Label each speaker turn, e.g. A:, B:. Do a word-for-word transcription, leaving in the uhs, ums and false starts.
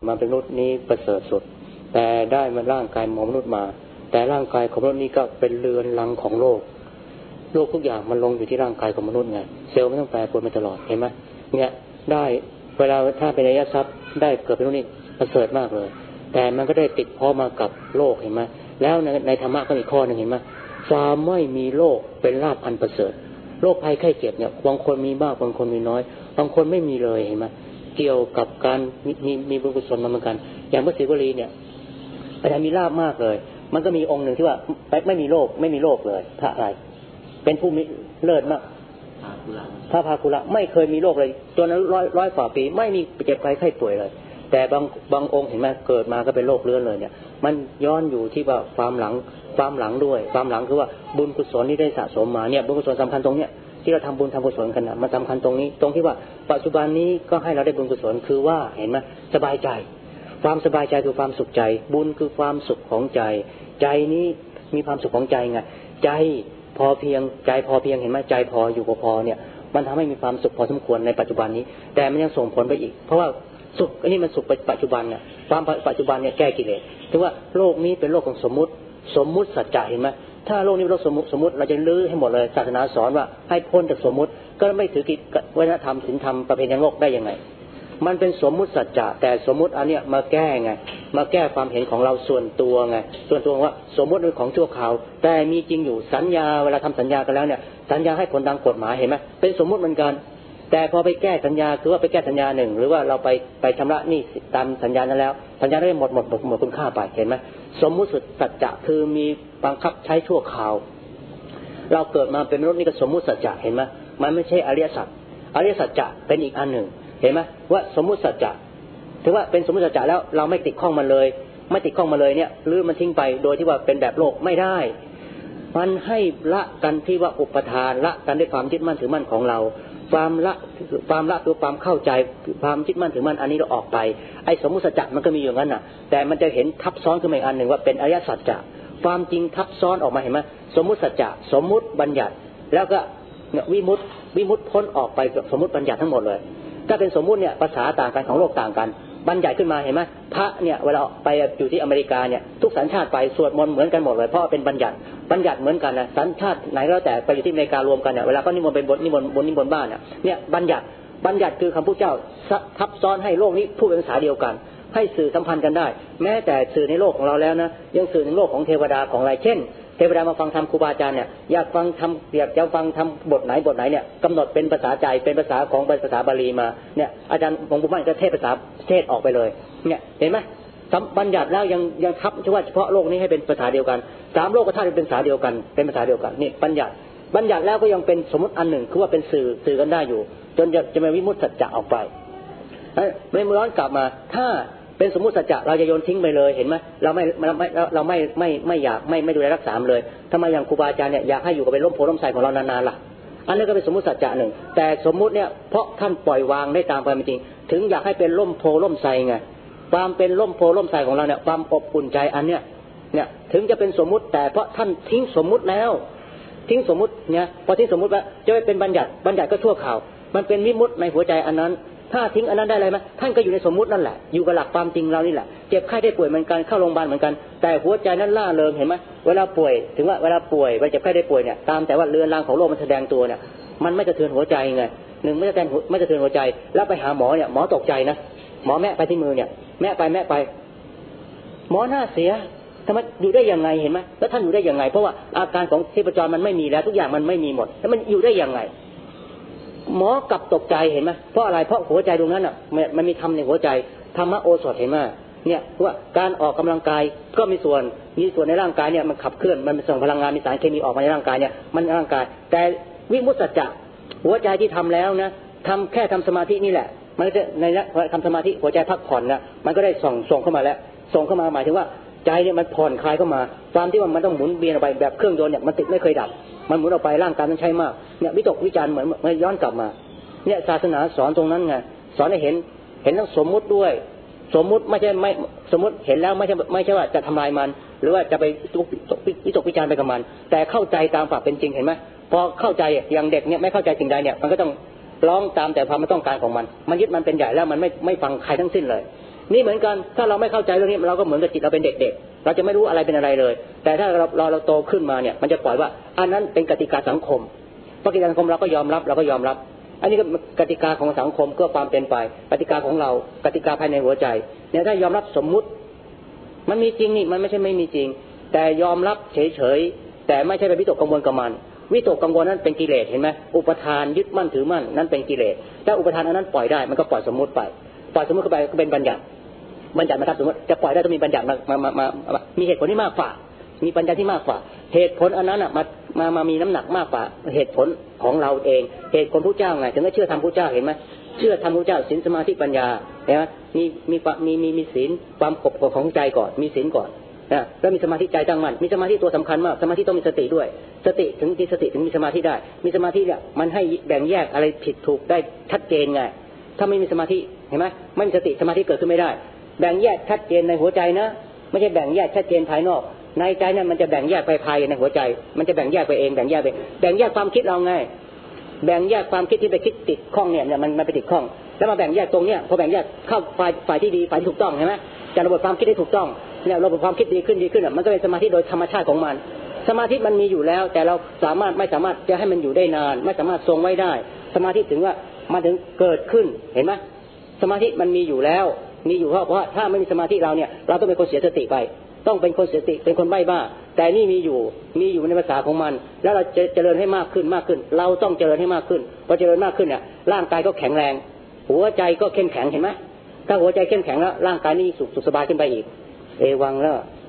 A: มาเป็นมนุษย์นี้ประเสริฐสุดแต่ได้มาร่างกายของมนุษย์มาแต่ร่างกายของมนุษย์นี้ก็เป็นเรือนรังของโลกโลกทุกอย่างมันลงอยู่ที่ร่างกายของมนุษย์ไงเซลล์ไม่ต้องแปรปรวนไปตลอดเห็นไหมเนี่ยได้เวลาถ้าเป็นอริยทรัพย์ได้เกิดเป็นมนุษย์นี่ประเสริฐมากเลยแต่มันก็ได้ติดพ้องมากับโลกเห็นไหมแล้วในในธรรมะก็มีข้อหนึ่งเห็นไหมความไม่มีโรคเป็นลาภอันประเสริฐโรคภัยไข้เจ็บเนี่ยบางคนมีมากบางคนมีน้อยบางคนไม่มีเลยเห็นไหมเกี่ยวกับการมีมีมีบุญกุศลมาเหมือนกันอย่างพระศิวลีเนี่ยอาจารย์มีลาภมากเลยมันก็มีองค์หนึ่งที่ว่าไม่มีโรคไม่มีโรคเลยพระอะไรเป็นผู้มีเลิศมากพระภาคุระไม่เคยมีโรคเลยจนร้อยร้อยกว่าปีไม่มีเจ็บไข้ไข้ป่วยเลยแต่บางบางองค์เห็นไหมเกิดมาก็เป็นโรคเรื้อนเลยเนี่ยมันย้อนอยู่ที่ว่าความหลังความหลังด้วยความหลังคือว่าบุญกุศลที่ได้สะสมมาเนี่ยบุญกุศลสำคัญตรงเนี้ยที่เราทำบุญทำกุศลกันนะมันสำคัญตรงนี้ตรงที่ว่าปัจจุบันนี้ก็ให้เราได้บุญกุศลคือว่าเห็นไหมสบายใจความสบายใจคือความสุขใจบุญคือความสุขของใจใจนี้มีความสุขของใจไงใจพอเพียงใจพอเพียงเห็นไหมใจพออยู่พอเนี่ยมันทำให้มีความสุขพอสมควรในปัจจุบันนี้แต่มันยังส่งผลไปอีกเพราะว่าสุขอันนี้มันสุขปัจจุบันเนี่ยความปัจจุบันเนี่ยแก้กิเลสถึงว่าโลกนี้เป็นโลกของสมมุติสมมุติสัจจะเห็นไหมถ้าโลกนี้เป็นโลกสมมุติสมมุติเราจะลื้อให้หมดเลยศาสนาสอนว่าให้พ้นจากสมมุติก็ไม่ถือกิจวัฒนธรรมศีลธรรมประเพณีโลกได้ยังไงมันเป็นสมมุติสัจจะแต่สมมุติอันเนี้ยมาแก้ไงมาแก้ความเห็นของเราส่วนตัวไงส่วนตัวว่าสมมุติเป็นของชั่วคราวแต่มีจริงอยู่สัญญาเวลาทำสัญญากันแล้วเนี่ยสัญญาให้ผลดังกฎหมายเห็นไหมเป็นสมมุติเหมือนกันแต่พอไปแก้สัญญาคือว่าไปแก้สัญญาหนึ่งหรือว่าเราไปไปชำระหนี้ตามสัญญานั้นแล้วสัญญาได้หมดหมดหมดหมดคุณค่าไปเห็นไหมสมมุติสัจจะคือมีบังคับใช้ชั่วคราวเราเกิดมาเป็นมนุษย์นี่ก็สมมุติสัจจะเห็นไหมมันไม่ใช่อริยสัจอริยสัจจะเป็นอีกอันหนึ่งเห็นไหมว่าสมมุติสัจจะถือว่าเป็นสมมุติสัจจะแล้วเราไม่ติดข้องมันเลยไม่ติดข้องมาเลยเนี่ยหรือมันทิ้งไปโดยที่ว่าเป็นแบบโลกไม่ได้มันให้ละกันที่ว่าอุปทานละกันด้วยความยึดมั่นถือมั่นของเราความละความละตัวความเข้าใจความยึดมั่นถือมั่นอันนี้เราออกไปไอ้สมมุติสัจจะมันก็มีอยู่งั้นน่ะแต่มันจะเห็นทับซ้อนขึ้นมาอีกอันหนึ่งว่าเป็นอริยสัจจะความจริงทับซ้อนออกมาเห็นไหมสมมุติสัจจะสมมุติบัญญัติแล้วก็วิมุตติวิมุตติพ้นออกไปจากสมมุติบัญญัติทั้งหมดเลยถ้าเป็นสมมุติเนี่ยภาษาต่างกันของโลกต่างกันบัญญัติขึ้นมาเห็นไหมพระเนี่ยเวลาไปอยู่ที่อเมริกาเนี่ยทุกสัญชาติไปสวดมนต์เหมือนกันหมดเลยเพราะเป็นบัญญัติบัญญัติเหมือนกันนะสัญชาติไหนก็แล้วแต่ไปอยู่ที่อเมริการวมกันเนี่ยเวลาเขานิมนต์เป็นบทนิมนต์บนนิมนต์บ้านเนี่ยเนี่ยบัญญัติบัญญัติคือคำพูดเจ้าทับซ้อนให้โลกนี้พูดเป็นภาษาเดียวกันให้สื่อสัมพันธ์กันได้แม้แต่สื่อในโลกของเราแล้วนะยังสื่อในโลกของเทวดาของอะไรเช่นเทวดามาฟังธรรมครูบาอาจารย์เนี่ยอยากฟังธรรมอยากจะฟังธรรมบทไหนบทไหนเนี่ยกำหนดเป็นภาษาใจเป็นภาษาของภาษาบาลีมาเนี่ยอาจารย์หลวงปู่มั่นจะเทศภาษาเทศออกไปเลยเนี่ยเห็นไหมบัญญัติแล้วยังยังทับเฉพาะเฉพาะโลกนี้ให้เป็นภาษาเดียวกันสามโลกธาตุเป็นภาษาเดียวกันเป็นภาษาเดียวกันนี่บัญญัติบัญญัติแล้วก็ยังเป็นสมมติอันหนึ่งคือว่าเป็นสื่อสื่อกันได้อยู่จนจะจะมาวิมุตติสัจจะออกไปเมื่อย้อนกลับมาถ้าเป็นสมมุติสัจจะเราจะโยนทิ้งไปเลยเห็นไหมเราไม่เราไม่เราไม่ไม่ไม่อยากไม่ไม่ดูแลรักษาเลยทำไมอย่างครูบาอาจารย์เนี่ยอยากให้อยู่กับเป็นร่มโพล่มไทรของเรานานๆล่ะอันนี้ก็เป็นสมมุติสัจจะหนึ่งแต่สมมุติเนี่ยเพราะท่านปล่อยวางได้ตามความเป็นจริงถึงอยากให้เป็นร่มโพล่มไทรไงความเป็นร่มโพล่มไทรของเราเนี่ยความอบอุ่นใจอันเนี้ยเนี่ยถึงจะเป็นสมมุติแต่เพราะท่านทิ้งสมมุติแล้วทิ้งสมมุติเนี่ยพอทิ้งสมมุติแล้วจะไม่เป็นบัญญัติบัญญัติก็ชั่วคราวมันเป็นวิมุตติในหัวใจอันนั้นถ้าทิ้งอันนั้นได้เลยไหมท่านก็อยู่ในสมมุตินั่นแหละอยู่กับหลักความจริงเรานี่แหละเจ็บไข้ได้ป่วยเหมือนกันเข้าโรงพยาบาลเหมือนกันแต่หัวใจนั้นล่าเริงเห็นไหมเวลาป่วยถึงว่าเวลาป่วยเวลาเจ็บไข้ได้ป่วยเนี่ยตามแต่ว่าเรือนรางของโรคมันแสดงตัวเนี่ยมันไม่กระเทือนหัวใจไงหนึ่งไม่กระเทือนไม่กระเทือนหัวใจแล้วไปหาหมอเนี่ยหมอตกใจนะหมอแม่ไปที่มือเนี่ยแม่ไปแม่ไปหมอหน้าเสียทำไมอยู่ได้ยังไงเห็นไหมแล้วท่านอยู่ได้ยังไงเพราะว่าอาการของชีพจรมันไม่มีแล้วทุกอย่างมันไม่มีหมดแล้วมันอยู่ได้ยังไงหมอกลับตกใจเห็นไหมเพราะอะไรเพราะหัวใจตรงนั้นอ่ะมันมีธรรมในหัวใจธรรมะโอสถเห็นไหมเนี่ยว่าการออกกำลังกายก็มีส่วนมีส่วนในร่างกายเนี่ยมันขับเคลื่อนมันส่งพลังงานมีสารเคมีออกมาในร่างกายเนี่ยมันร่างกายแต่วิมุตติสัจจะหัวใจที่ทำแล้วนะทำแค่ทำสมาธินี่แหละมันจะในทำสมาธิหัวใจพักผ่อนนะมันก็ได้ส่งส่งเข้ามาแล้วส่งเข้ามาหมายถึงว่าใจเนี่ยมันผ่อนคลายเข้ามาความที่ว่ามันต้องหมุนเวียนไปแบบเครื่องยนต์เนี่ยมันติดไม่เคยดับมันหมุนออกไปร่างกายมันใช้มากเนี่ยวิตกวิจารเหมือนมันย้อนกลับมาเนี่ยศาสนาสอนตรงนั้นไงสอนให้เห็นเห็นทั้งสมมุติด้วยสมมุติไม่ใช่ไม่สมมุติเห็นแล้วไม่ใช่ไม่ใช่ว่าจะทำลายมันหรือว่าจะไปวิตกวิจารไปกับมันแต่เข้าใจตามความเป็นจริงเห็นไหมพอเข้าใจอย่างเด็กเนี่ยไม่เข้าใจสิ่งใดเนี่ยมันก็ต้องร้องตามแต่ความไม่ต้องการของมันมันยึดมันเป็นใหญ่แล้วมันไม่ไม่ฟังใครทั้งสิ้นเลยนี่เหมือนกันถ้าเราไม่เข้าใจเรื่องนี้เราก็เหมือนกับจิตเราเป็นเด็กๆเราจะไม่รู้อะไรเป็นอะไรเลยแต่ถ้าเราเราเราโตขึ้นมาเนี่ยมันจะปล่อยว่าอันนั้นเป็นกติกาสังคมกติกาสังคมเราก็ยอมรับเราก็ยอมรับอันนี้ก็กติกาของสังคมก็ความเป็นไปกติกาของเรากติกาภายในหัวใจเนี่ยถ้ายอมรับสมมุติมันมีจริงนี่มันไม่ใช่ไม่มีจริงแต่ยอมรับเฉยๆแต่ไม่ใช่ไปวิตกกังวลกับมันวิตกกังวลนั้นเป็นกิเลสเห็นไหมอุปทานยึดมั่นถือมั่นนั้นเป็นกิเลสถ้าอุปทานอันนั้นปล่อยได้มันก็ปล่อยสมมุติไปปล่อยสมมุติเข้าไปก็เป็นบัญญัติบัญญัตินะครับสมมติจะปล่อยได้ต้องมีบัญญัติมามามามามีเหตุผลที่มากกว่ามีปัญญาที่มากกว่าเหตุผลอันนั้นอ่ะมามามามีน้ำหนักมากกว่าเหตุผลของเราเองเหตุผลพระเจ้าไงถึงได้เชื่อธรรมพระเจ้าเห็นไหมเชื่อธรรมพระเจ้าศีลสมาธิปัญญาเห็นไหมมีมีมีมีมีศีลความขบของใจก่อนมีศีลก่อนนะแล้วมีสมาธิใจตั้งมั่นมีสมาธิตัวสำคัญมากสมาธิต้องมีสติด้วยสติถึงมีสติถึงมีสมาธิได้มีสมาธิเนี่ยมันให้แบ่งแยกอะไรผิดถูกได้ชัดเจนไงถ้าไม่มีสมาธิเห็นไหมไม่มีสติสมาธิเกิดขึ้นไม่ได้แบ่งแยกชัดเจนในหัวใจนะไม่ใช่แบ่งแยกชัดเจนภายนอกในใจนั้นมันจะแบ่งแยกไปภายในหัวใจมันจะแบ่งแยกไปเองแบ่งแยกไปแบ่งแยกความคิดเราไงแบ่งแยกความคิดที่ไปคิดติดข้องเนี่ยเนี่ยมันมันไปติดข้องแล้วมาแบ่งแยกตรงเนี้ยพอแบ่งแยกเข้าฝ่ายฝ่ายที่ดีฝ่ายที่ถูกต้องใช่ไหมจัดระบบความคิดให้ถูกต้องเนี่ยระบบความคิดดีขึ้นดีขึ้นอ่ะมันก็เป็นสมาธิโดยธรรมชาติของมันสมาธิมันมีอยู่แล้วแต่เราสามารถไม่สามารถจะให้มันอยู่ได้นานไม่สามารถทรงไว้ได้สมาธิถึงว่ามันถึงเกิดขึ้นเห็นไหมสมาธิมันมีอยู่แล้วมีอยู่เพราะว่าถ้าไม่มีสมาธิเราเนี่ยเราต้องเป็นคนเสียสติไปต้องเป็นคนเสียสติเป็นคนใบ้บ้าแต่นี่มีอยู่มีอยู่ในภาษาของมันแล้วเราจะเจริญให้มากขึ้นมากขึ้นเราต้องเจริญให้มากขึ้นพอเจริญมากขึ้นเนี่ยร่างกายก็แข็งแรงหัวใจก็เข้มแข็งเห็นไหมถ้าหัวใจเข้มแข็งแล้วร่างกายนี่สุขสุขสบายขึ้นไปอีกเอวังแล้ว